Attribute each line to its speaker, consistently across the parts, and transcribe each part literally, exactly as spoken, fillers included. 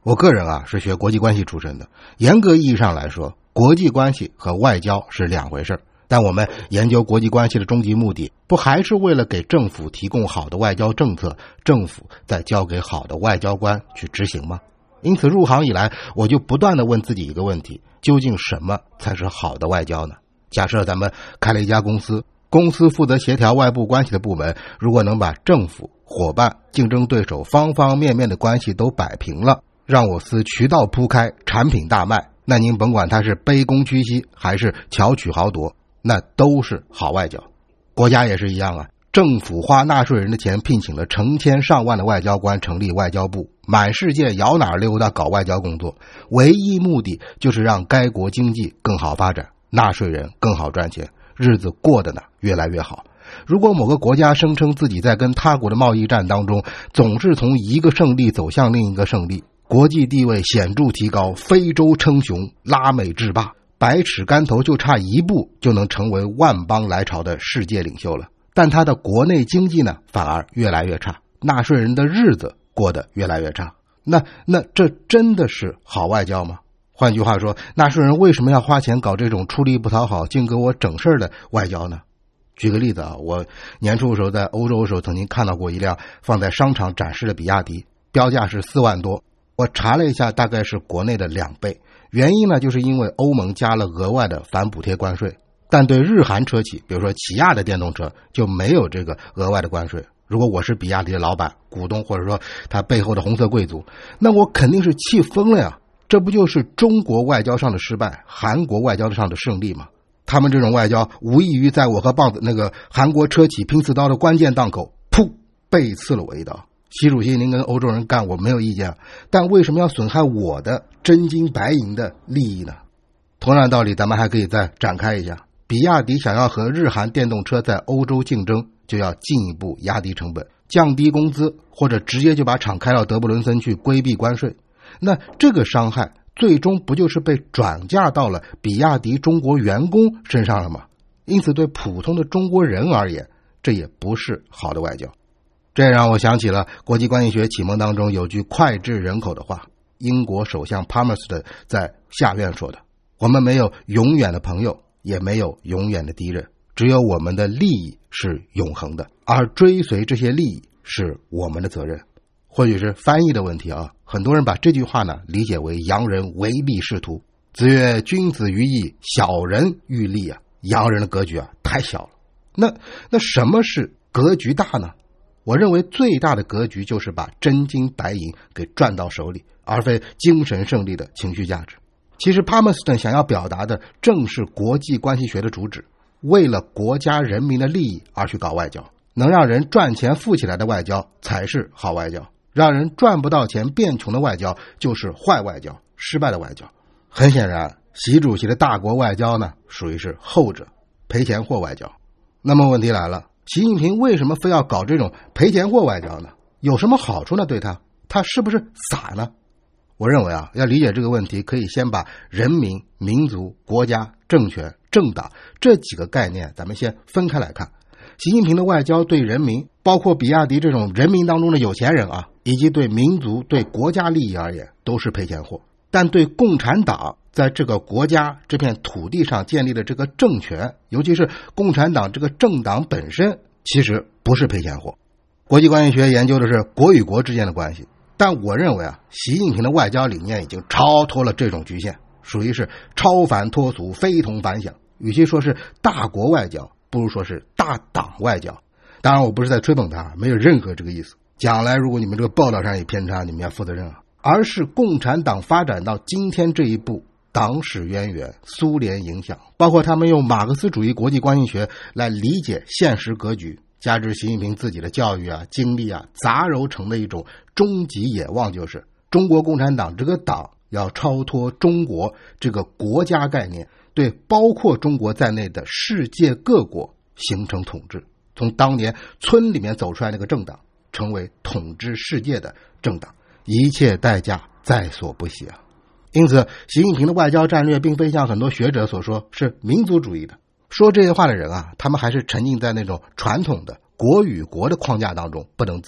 Speaker 1: 我个人啊是学国际关系出身的，严格意义上来说，国际关系和外交是两回事。但我们研究国际关系的终极目的，不还是为了给政府提供好的外交政策，政府再交给好的外交官去执行吗？因此入行以来，我就不断地问自己一个问题，究竟什么才是好的外交呢？假设咱们开了一家公司，公司负责协调外部关系的部门，如果能把政府、伙伴、竞争对手方方面面的关系都摆平了，让我司渠道铺开，产品大卖，那您甭管它是卑躬屈膝还是巧取豪夺，那都是好外交。国家也是一样啊，政府花纳税人的钱聘请了成千上万的外交官成立外交部，满世界摇哪溜达搞外交工作，唯一目的就是让该国经济更好发展，纳税人更好赚钱，日子过得呢越来越好。如果某个国家声称自己在跟他国的贸易战当中总是从一个胜利走向另一个胜利，国际地位显著提高，非洲称雄，拉美制霸，百尺竿头就差一步就能成为万邦来朝的世界领袖了，但他的国内经济呢反而越来越差，纳税人的日子过得越来越差。那那这真的是好外交吗？换句话说，纳税人为什么要花钱搞这种出力不讨好净给我整事的外交呢？举个例子啊，我年初的时候在欧洲的时候曾经看到过一辆放在商场展示的比亚迪，标价是四万多，我查了一下，大概是国内的两倍。原因呢，就是因为欧盟加了额外的反补贴关税，但对日韩车企，比如说起亚的电动车就没有这个额外的关税。如果我是比亚迪的老板、股东，或者说他背后的红色贵族，那我肯定是气疯了呀！这不就是中国外交上的失败，韩国外交上的胜利吗？他们这种外交无异于在我和棒子那个韩国车企拼刺刀的关键档口，噗，背刺了我一刀。习主席您跟欧洲人干我没有意见，但为什么要损害我的真金白银的利益呢？同样的道理，咱们还可以再展开一下，比亚迪想要和日韩电动车在欧洲竞争，就要进一步压低成本，降低工资，或者直接就把厂开到德布伦森去规避关税。那这个伤害最终不就是被转嫁到了比亚迪中国员工身上了吗？因此对普通的中国人而言，这也不是好的外交。这让我想起了国际关系学启蒙当中有句脍炙人口的话，英国首相 Palmerston 在下院说的，我们没有永远的朋友，也没有永远的敌人，只有我们的利益是永恒的，而追随这些利益是我们的责任。或许是翻译的问题啊，很多人把这句话呢理解为洋人唯利是图。子曰：君子喻义，小人喻利啊，洋人的格局啊太小了。那那什么是格局大呢？我认为最大的格局就是把真金白银给赚到手里，而非精神胜利的情绪价值。其实 Palmerston 想要表达的正是国际关系学的主旨，为了国家人民的利益而去搞外交，能让人赚钱富起来的外交才是好外交，让人赚不到钱变穷的外交就是坏外交，失败的外交。很显然，习主席的大国外交呢属于是后者，赔钱货外交。那么问题来了，习近平为什么非要搞这种赔钱货外交呢？有什么好处呢？对他，他是不是傻呢？我认为啊，要理解这个问题，可以先把人民、民族、国家、政权、政党这几个概念咱们先分开来看。习近平的外交对人民，包括比亚迪这种人民当中的有钱人啊，以及对民族、对国家利益而言，都是赔钱货。但对共产党在这个国家这片土地上建立的这个政权，尤其是共产党这个政党本身，其实不是赔钱货。国际关系学研究的是国与国之间的关系，但我认为啊，习近平的外交理念已经超脱了这种局限，属于是超凡脱俗，非同凡响。与其说是大国外交，不如说是大党外交。当然我不是在吹捧他，没有任何这个意思，将来如果你们这个报道上有偏差，你们要负责任啊。而是共产党发展到今天这一步，党史渊源、苏联影响，包括他们用马克思主义国际关系学来理解现实格局，加之习近平自己的教育啊、经历啊，杂糅成的一种终极野望，就是中国共产党这个党要超脱中国这个国家概念，对包括中国在内的世界各国形成统治，从当年村里面走出来那个政党，成为统治世界的政党，一切代价在所不惜啊！因此，习近平的外交战略并非像很多学者所说是民族主义的。说这些话的人啊，他们还是沉浸在那种传统的国与国的框架当中不能自拔。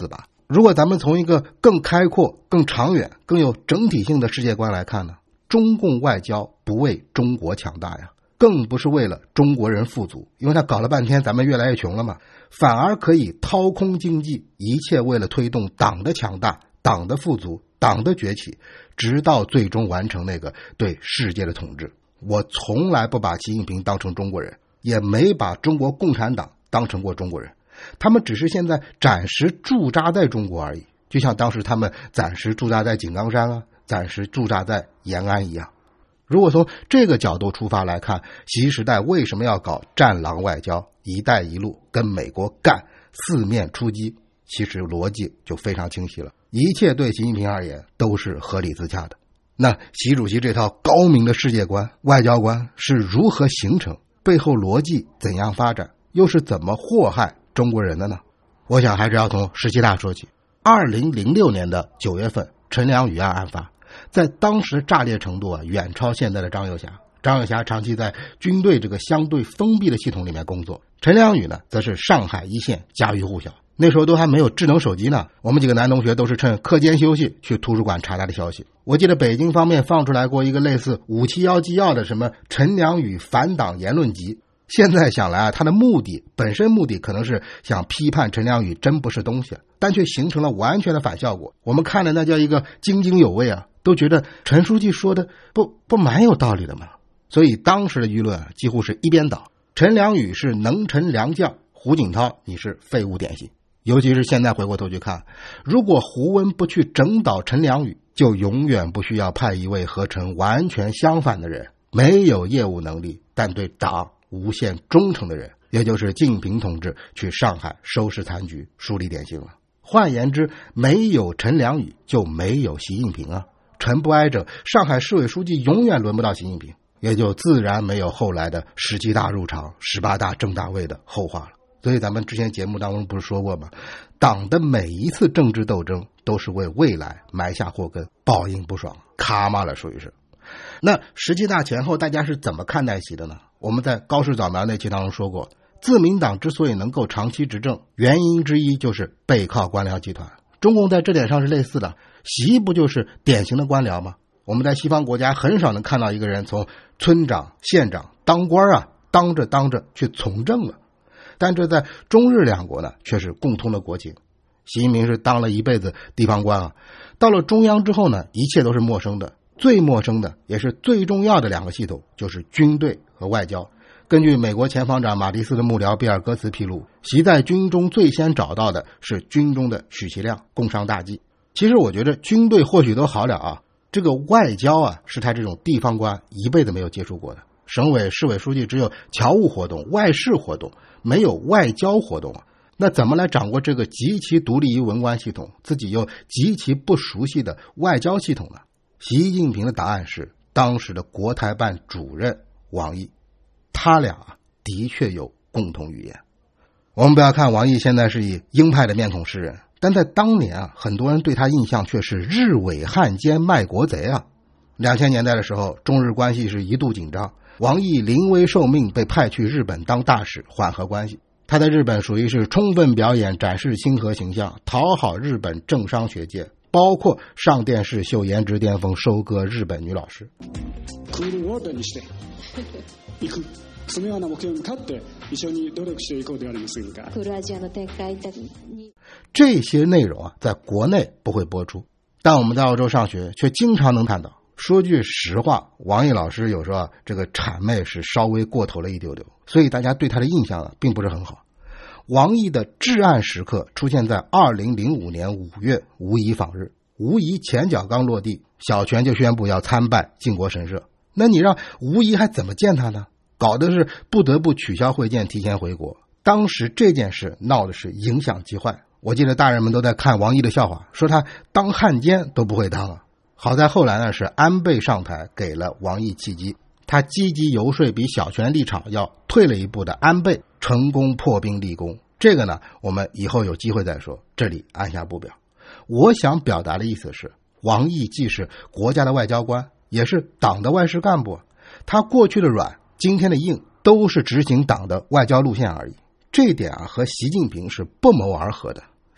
Speaker 1: 如果咱们从一个更开阔、更长远、更有整体性的世界观来看呢，中共外交不为中国强大呀，更不是为了中国人富足，因为他搞了半天咱们越来越穷了嘛，反而可以掏空经济，一切为了推动党的强大、党的富足、党的崛起，直到最终完成那个对世界的统治。我从来不把习近平当成中国人，也没把中国共产党当成过中国人，他们只是现在暂时驻扎在中国而已，就像当时他们暂时驻扎在井冈山啊，暂时驻扎在延安一样。如果从这个角度出发来看，习时代为什么要搞战狼外交、一带一路，跟美国干，四面出击，其实逻辑就非常清晰了，一切对习近平而言都是合理自洽的。那习主席这套高明的世界观、外交观是如何形成，背后逻辑怎样发展，又是怎么祸害中国人的呢？我想还是要从十七大说起。二零零六年的九月份，陈良宇案案发，在当时炸裂程度啊，远超现在的张幼霞。张幼霞长期在军队这个相对封闭的系统里面工作，陈良宇呢，则是上海一线家喻户晓。那时候都还没有智能手机呢，我们几个男同学都是趁课间休息去图书馆查他的消息。我记得北京方面放出来过一个类似五七一纪要的什么陈良宇反党言论集，现在想来啊，他的目的本身目的可能是想批判陈良宇真不是东西，但却形成了完全的反效果。我们看的那叫一个津津有味啊，都觉得陈书记说的不不蛮有道理的吗？所以当时的舆论几乎是一边倒，陈良宇是能臣良将，胡锦涛你是废物典型。尤其是现在回过头去看，如果胡温不去整倒陈良宇，就永远不需要派一位和陈完全相反的人，没有业务能力但对党无限忠诚的人，也就是习近平同志去上海收拾残局，树立典型了。换言之，没有陈良宇就没有习近平啊，陈不挨着，上海市委书记永远轮不到习近平，也就自然没有后来的十七大入场、十八大正大位的后话了。所以咱们之前节目当中不是说过吗？党的每一次政治斗争都是为未来埋下祸根，报应不爽，卡嘛了属于是。那十七大前后大家是怎么看待习的呢？我们在高市早苗那期当中说过，自民党之所以能够长期执政，原因之一就是背靠官僚集团。中共在这点上是类似的，习不就是典型的官僚吗？我们在西方国家很少能看到一个人从村长、县长当官啊，当着当着去从政了。但这在中日两国呢，却是共通的国情。习近平是当了一辈子地方官啊，到了中央之后呢，一切都是陌生的。最陌生的也是最重要的两个系统，就是军队和外交。根据美国前防长马蒂斯的幕僚比尔戈茨披露，习在军中最先找到的是军中的许其亮，工商大忌。其实我觉得军队或许都好了啊，这个外交啊，是他这种地方官一辈子没有接触过的。省委市委书记只有侨务活动、外事活动，没有外交活动啊。那怎么来掌握这个极其独立于文官系统，自己又极其不熟悉的外交系统呢？习近平的答案是当时的国台办主任王毅，他俩的确有共同语言。我们不要看王毅现在是以鹰派的面孔示人，但在当年啊，很多人对他印象却是日伪汉奸卖国贼啊。两千年代的时候，中日关系是一度紧张，王毅临危受命被派去日本当大使，缓和关系。他在日本属于是充分表演，展示亲和形象，讨好日本政商学界，包括上电视秀颜值巅峰，收割日本女老师。クールウォーターにしていくそのような目標に向かって一緒に努力していこうではありませんか。クールアジアの展開に这些内容啊，在国内不会播出，但我们在澳洲上学却经常能看到。说句实话，王毅老师有时候、啊、这个谄媚是稍微过头了一丢丢，所以大家对他的印象啊并不是很好。王毅的至暗时刻出现在二零零五年五月吴仪访日，吴仪前脚刚落地，小泉就宣布要参拜靖国神社。那你让吴仪还怎么见他呢？搞的是不得不取消会见，提前回国。当时这件事闹的是影响极坏，我记得大人们都在看王毅的笑话，说他当汉奸都不会当啊。好在后来呢，是安倍上台给了王毅契机，他积极游说比小泉立场要退了一步的安倍，成功破冰立功。这个呢，我们以后有机会再说，这里按下不表。我想表达的意思是，王毅既是国家的外交官，也是党的外事干部，他过去的软，今天的硬，都是执行党的外交路线而已。这一点啊，和习近平是不谋而合的。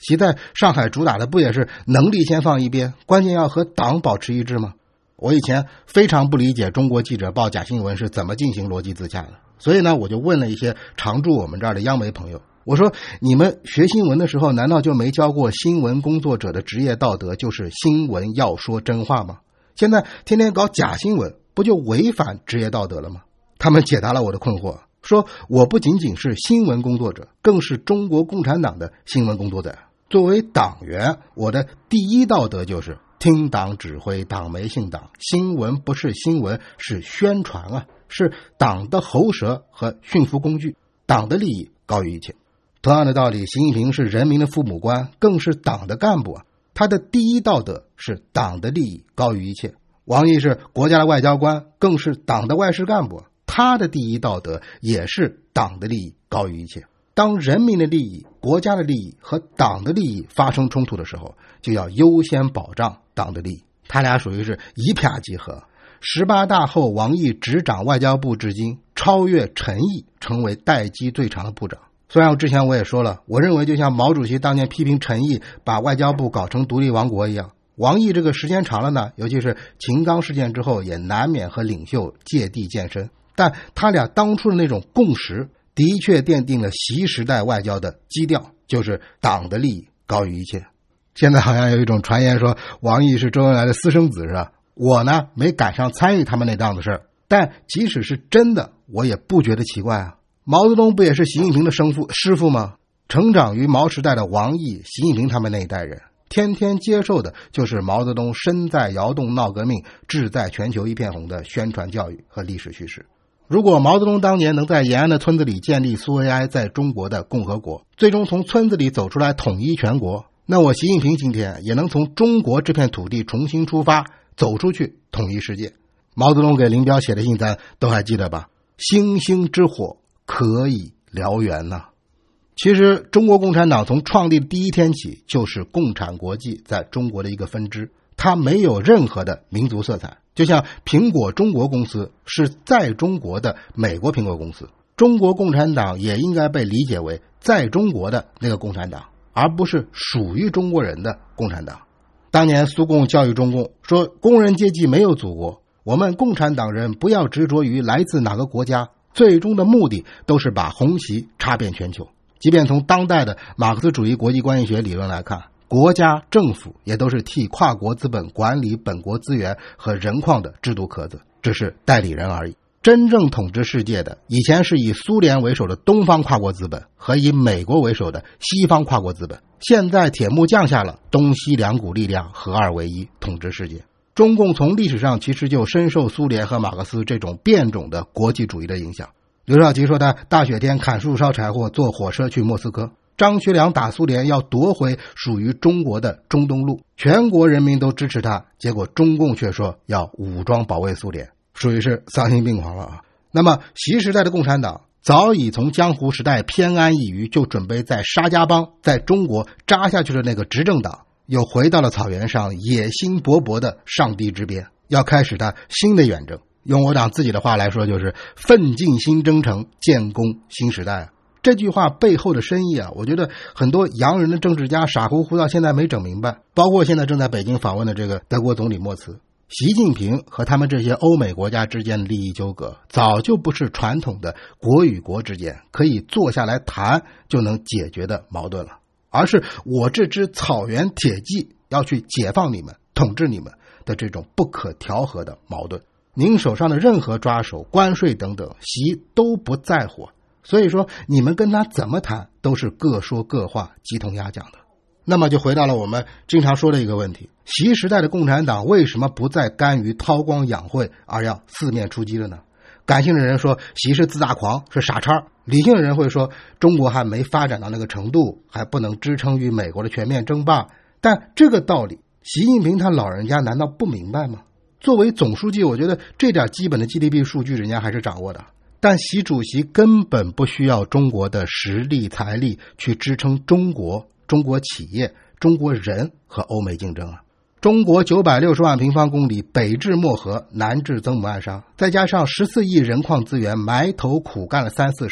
Speaker 1: 习在上海主打的不也是能力先放一边，关键要和党保持一致吗？我以前非常不理解中国记者报假新闻是怎么进行逻辑自洽的，所以呢，我就问了一些常驻我们这儿的央媒朋友，我说你们学新闻的时候难道就没教过新闻工作者的职业道德就是新闻要说真话吗？现在天天搞假新闻不就违反职业道德了吗？他们解答了我的困惑，说我不仅仅是新闻工作者，更是中国共产党的新闻工作者。作为党员，我的第一道德就是听党指挥，党媒信党。新闻不是新闻，是宣传啊，是党的喉舌和驯服工具，党的利益高于一切。同样的道理，习近平是人民的父母官，更是党的干部啊，他的第一道德是党的利益高于一切。王毅是国家的外交官，更是党的外事干部，他的第一道德也是党的利益高于一切。当人民的利益、国家的利益和党的利益发生冲突的时候，就要优先保障党的利益。他俩属于是一拍即合。十八大后，王毅执掌外交部至今，超越陈毅，成为待机最长的部长。虽然我之前我也说了，我认为就像毛主席当年批评陈毅把外交部搞成独立王国一样，王毅这个时间长了呢，尤其是秦刚事件之后，也难免和领袖借地渐深。但他俩当初的那种共识的确奠定了习时代外交的基调，就是党的利益高于一切。现在好像有一种传言说王毅是周恩来的私生子是吧？我呢没赶上参与他们那档子事儿，但即使是真的，我也不觉得奇怪啊。毛泽东不也是习近平的生父师父吗？成长于毛时代的王毅、习近平他们那一代人，天天接受的就是毛泽东身在窑洞闹革命，志在全球一片红的宣传教育和历史叙事。如果毛泽东当年能在延安的村子里建立苏维埃在中国的共和国，最终从村子里走出来统一全国，那我习近平今天也能从中国这片土地重新出发，走出去统一世界。毛泽东给林彪写的信咱都还记得吧？星星之火可以燎原呐、啊。其实中国共产党从创立的第一天起就是共产国际在中国的一个分支，它没有任何的民族色彩。就像苹果中国公司是在中国的美国苹果公司，中国共产党也应该被理解为在中国的那个共产党，而不是属于中国人的共产党。当年苏共教育中共说，工人阶级没有祖国，我们共产党人不要执着于来自哪个国家，最终的目的都是把红旗插遍全球。即便从当代的马克思主义国际关系学理论来看，国家政府也都是替跨国资本管理本国资源和人矿的制度壳子，只是代理人而已。真正统治世界的以前是以苏联为首的东方跨国资本和以美国为首的西方跨国资本，现在铁幕降下了，东西两股力量合二为一统治世界。中共从历史上其实就深受苏联和马克思这种变种的国际主义的影响。刘少奇说他大雪天砍树烧柴火坐火车去莫斯科，张学良打苏联要夺回属于中国的中东路，全国人民都支持他，结果中共却说要武装保卫苏联，属于是丧心病狂了啊。那么习时代的共产党早已从江湖时代偏安一隅，就准备在沙家浜在中国扎下去的那个执政党，又回到了草原上野心勃勃的上帝之边，要开始他新的远征。用我党自己的话来说，就是奋进新征程，建功新时代啊。这句话背后的深意啊，我觉得很多洋人的政治家傻乎乎到现在没整明白，包括现在正在北京访问的这个德国总理默茨。习近平和他们这些欧美国家之间的利益纠葛，早就不是传统的国与国之间可以坐下来谈就能解决的矛盾了，而是我这支草原铁骑要去解放你们、统治你们的这种不可调和的矛盾。您手上的任何抓手、关税等等，习都不在乎，所以说你们跟他怎么谈都是各说各话，鸡同鸭讲的。那么就回到了我们经常说的一个问题，习时代的共产党为什么不再甘于韬光养晦，而要四面出击了呢？感性的人说习是自大狂，是傻叉，理性的人会说中国还没发展到那个程度，还不能支撑于美国的全面争霸。但这个道理习近平他老人家难道不明白吗？作为总书记，我觉得这点基本的 G D P 数据人家还是掌握的，但习主席根本不需要中国的实力财力去支撑中国、中国企业、中国人和欧美竞争啊。中国九百六十万平方公里，北至漠河，南至曾母暗沙，再加上十四亿人矿资源，埋头苦干了三四十年啊，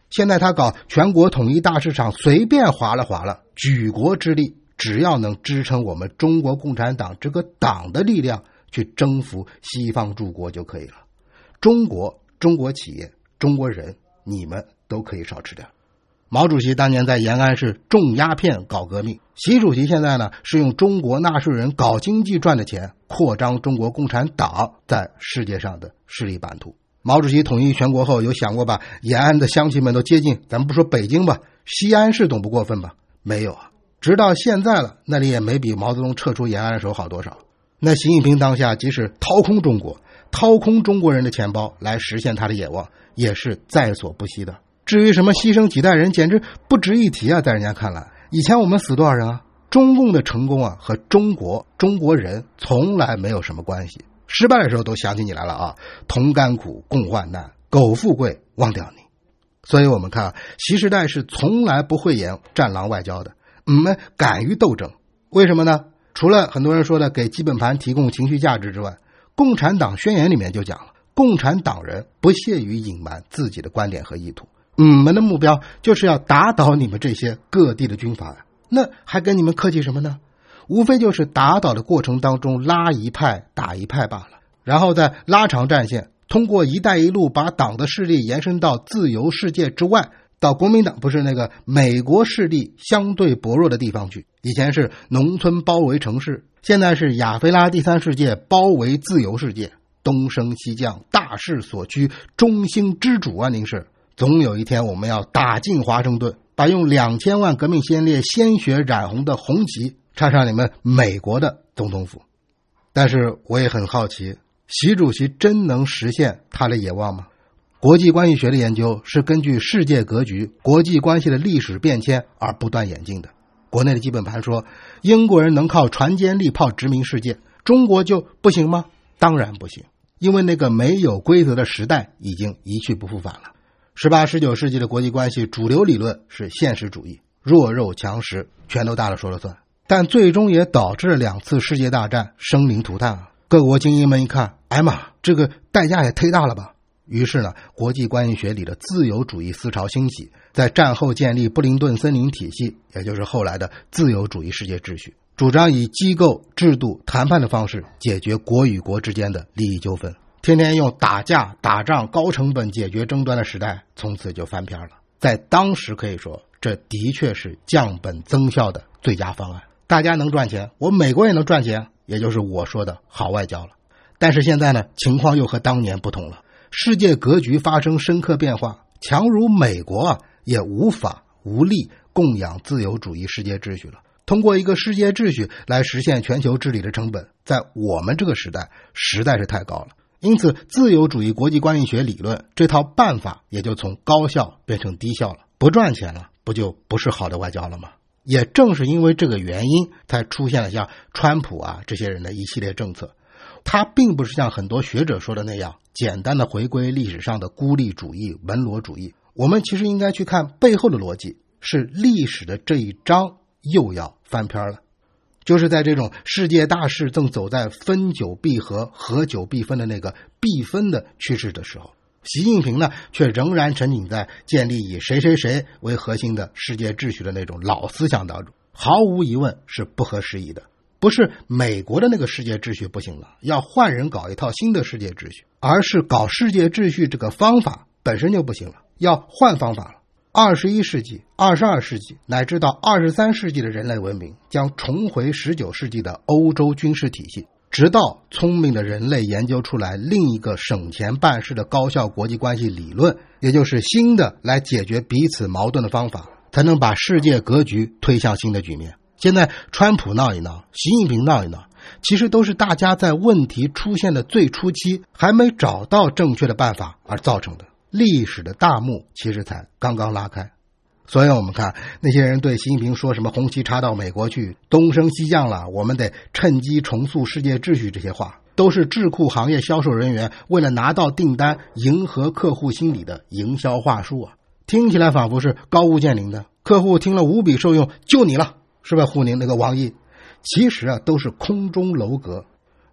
Speaker 1: 现在他搞全国统一大市场，随便划了划了，举国之力，只要能支撑我们中国共产党这个党的力量去征服西方诸国就可以了。中国、中国企业、中国人，你们都可以少吃点。毛主席当年在延安是种鸦片搞革命，习主席现在呢是用中国纳税人搞经济赚的钱扩张中国共产党在世界上的势力版图。毛主席统一全国后有想过把延安的乡亲们都接近，咱们不说北京吧，西安市总不过分吧？没有啊，直到现在了，那里也没比毛泽东撤出延安的时候好多少。那习近平当下即使掏空中国，掏空中国人的钱包来实现他的野望，也是在所不惜的。至于什么牺牲几代人，简直不值一提啊！在人家看来，以前我们死多少人啊？中共的成功啊，和中国、中国人从来没有什么关系。失败的时候都想起你来了啊！同甘苦，共患难，苟富贵，忘掉你。所以我们看啊，习时代是从来不会演战狼外交的，我们敢于斗争。为什么呢？除了很多人说的给基本盘提供情绪价值之外，共产党宣言里面就讲了，共产党人不屑于隐瞒自己的观点和意图。我们的目标就是要打倒你们这些各地的军阀，那还跟你们客气什么呢？无非就是打倒的过程当中拉一派打一派罢了，然后再拉长战线，通过一带一路把党的势力延伸到自由世界之外，到国民党不是那个美国势力相对薄弱的地方去。以前是农村包围城市，现在是亚非拉第三世界包围自由世界，东升西降，大势所趋，中兴之主啊！您是总有一天我们要打进华盛顿，把用两千万革命先烈鲜血染红的红旗插上你们美国的总统府。但是我也很好奇，习主席真能实现他的野望吗？国际关系学的研究是根据世界格局、国际关系的历史变迁而不断演进的。国内的基本盘说，英国人能靠船坚利炮殖民世界，中国就不行吗？当然不行，因为那个没有规则的时代已经一去不复返了。十八、十九世纪的国际关系主流理论是现实主义，弱肉强食，拳头大了说了算，但最终也导致了两次世界大战生灵涂炭啊！各国精英们一看，哎妈，这个代价也忒大了吧？于是呢，国际关系学里的自由主义思潮兴起，在战后建立布林顿森林体系，也就是后来的自由主义世界秩序，主张以机构、制度、谈判的方式解决国与国之间的利益纠纷。天天用打架、打仗、高成本解决争端的时代从此就翻篇了。在当时可以说，这的确是降本增效的最佳方案。大家能赚钱，我美国也能赚钱，也就是我说的好外交了。但是现在呢，情况又和当年不同了，世界格局发生深刻变化，强如美国啊，也无法无力供养自由主义世界秩序了。通过一个世界秩序来实现全球治理的成本，在我们这个时代实在是太高了。因此，自由主义国际关系学理论这套办法也就从高效变成低效了，不赚钱了，不就不是好的外交了吗？也正是因为这个原因，才出现了像川普啊这些人的一系列政策。他并不是像很多学者说的那样，简单的回归历史上的孤立主义、文罗主义。我们其实应该去看背后的逻辑，是历史的这一章又要翻篇了。就是在这种世界大势正走在分久必合、合久必分的那个必分的趋势的时候，习近平呢却仍然沉浸在建立以谁谁谁为核心的世界秩序的那种老思想当中，毫无疑问是不合时宜的。不是美国的那个世界秩序不行了，要换人搞一套新的世界秩序，而是搞世界秩序这个方法本身就不行了，要换方法了。二十一世纪、二十二世纪乃至到二十三世纪的人类文明将重回十九世纪的欧洲军事体系，直到聪明的人类研究出来另一个省钱办事的高效国际关系理论，也就是新的来解决彼此矛盾的方法，才能把世界格局推向新的局面。现在川普闹一闹，习近平闹一闹，其实都是大家在问题出现的最初期还没找到正确的办法而造成的。历史的大幕其实才刚刚拉开。所以我们看那些人对习近平说什么红旗插到美国去，东升西降了，我们得趁机重塑世界秩序，这些话都是智库行业销售人员为了拿到订单迎合客户心理的营销话术啊，听起来仿佛是高屋建瓴的，客户听了无比受用，就你了，是吧？沪宁那个王毅，其实啊都是空中楼阁。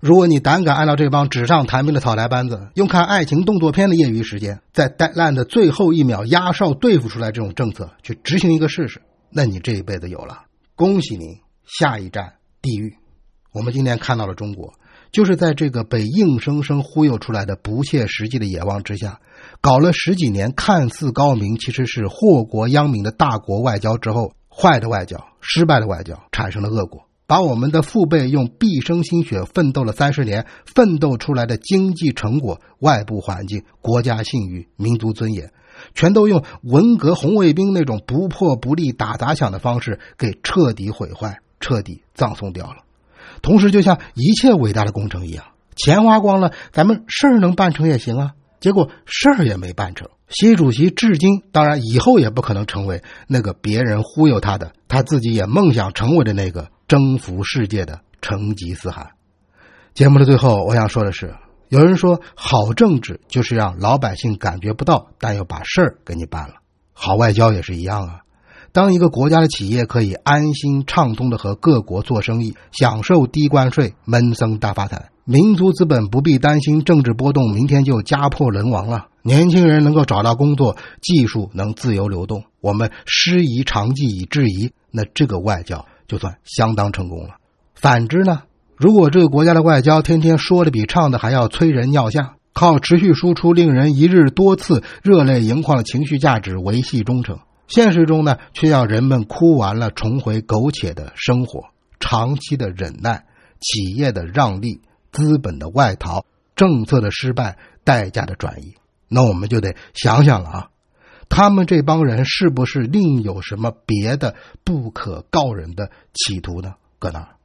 Speaker 1: 如果你胆敢按照这帮纸上谈兵的草台班子，用看爱情动作片的业余时间，在deadline的最后一秒压哨对付出来这种政策去执行一个试试，那你这一辈子有了，恭喜您，下一站地狱。我们今天看到了中国，就是在这个被硬生生忽悠出来的不切实际的野望之下，搞了十几年看似高明，其实是祸国殃民的大国外交之后，坏的外交，失败的外交产生了恶果，把我们的父辈用毕生心血奋斗了三十年奋斗出来的经济成果、外部环境、国家信誉、民族尊严，全都用文革红卫兵那种不破不立打砸抢的方式给彻底毁坏、彻底葬送掉了。同时就像一切伟大的工程一样，钱花光了，咱们事儿能办成也行啊，结果事儿也没办成。习主席至今，当然以后也不可能成为那个别人忽悠他的，他自己也梦想成为的那个征服世界的成吉思汗。节目的最后我想说的是，有人说好政治就是让老百姓感觉不到，但又把事儿给你办了。好外交也是一样啊，当一个国家的企业可以安心畅通的和各国做生意，享受低关税，闷声大发财，民族资本不必担心政治波动明天就家破人亡了，年轻人能够找到工作，技术能自由流动，我们师夷长技以制夷，那这个外交就算相当成功了。反之呢，如果这个国家的外交天天说的比唱的还要催人尿下，靠持续输出令人一日多次热泪盈眶的情绪价值维系忠诚，现实中呢，却让人们哭完了重回苟且的生活，长期的忍耐，企业的让利，资本的外逃，政策的失败，代价的转移。那我们就得想想了啊，他们这帮人是不是另有什么别的不可告人的企图呢？搁哪儿？